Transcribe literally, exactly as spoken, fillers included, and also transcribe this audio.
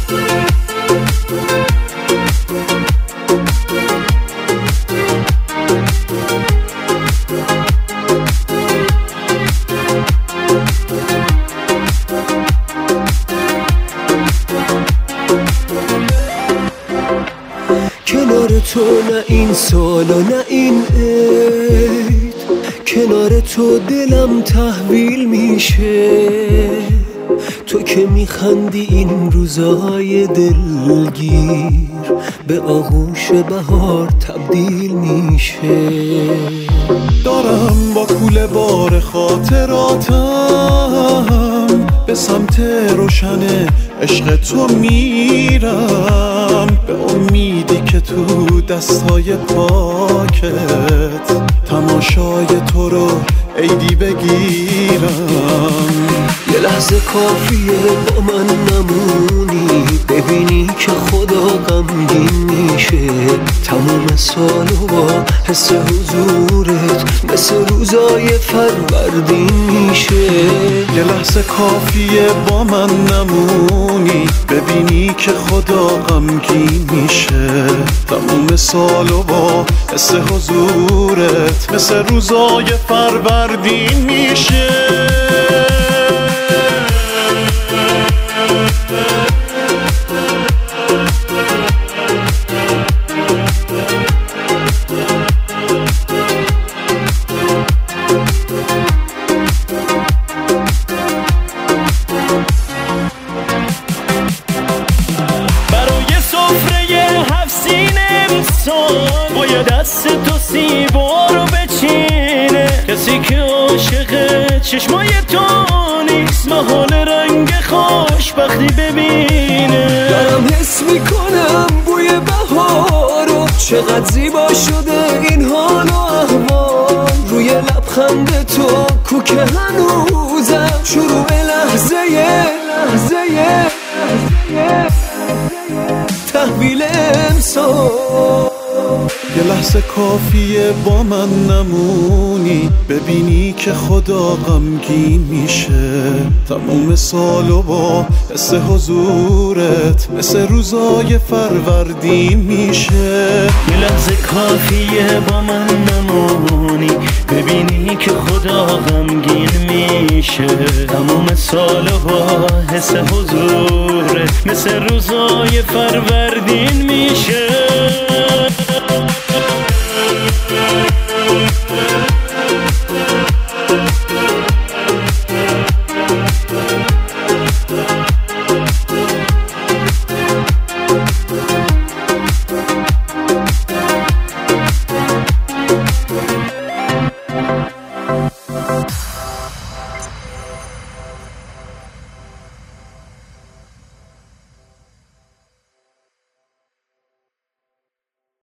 کنار تو نه این سال و نه این عید، کنار تو دلم تحویل میشه. تو که میخندی این روزای دلگیر به آغوش بهار تبدیل میشه. دارم با کوله بار خاطراتم به سمت روشن عشق تو میرم، به امیدی که تو دستای پاکت تماشای تو رو عیدی بگیرم. یه لحظه کافیه با من نمونی، ببینی که خدا غمگین میشه. تموم سالو با حس حضورت مثل روزای فروردین میشه. یه لحظه کافیه با من نمونی، ببینی که خدا غمگین میشه. تموم سالو با حس حضورت مثل روزای فروردین میشه. باید دست تو سیبا رو بچینه، کسی که عاشق چشمای تو نیست محال رنگ خوشبختی ببینه. دارم حس میکنم بوی بهارو، چقدر زیبا شده این حال و احوال. روی لبخند تو کوک هنوزم شروع لحظه لحظه تحویل امسال. یه لحظه کافیه با من نمونی، ببینی که خدا غمگین میشه. تموم سالو با حس حضورت مثل روزای فروردین میشه. یه لحظه کافیه با من نمونی، ببینی که خدا غمگین میشه. تموم سالو با حس حضورت مثل روزای فروردین میشه.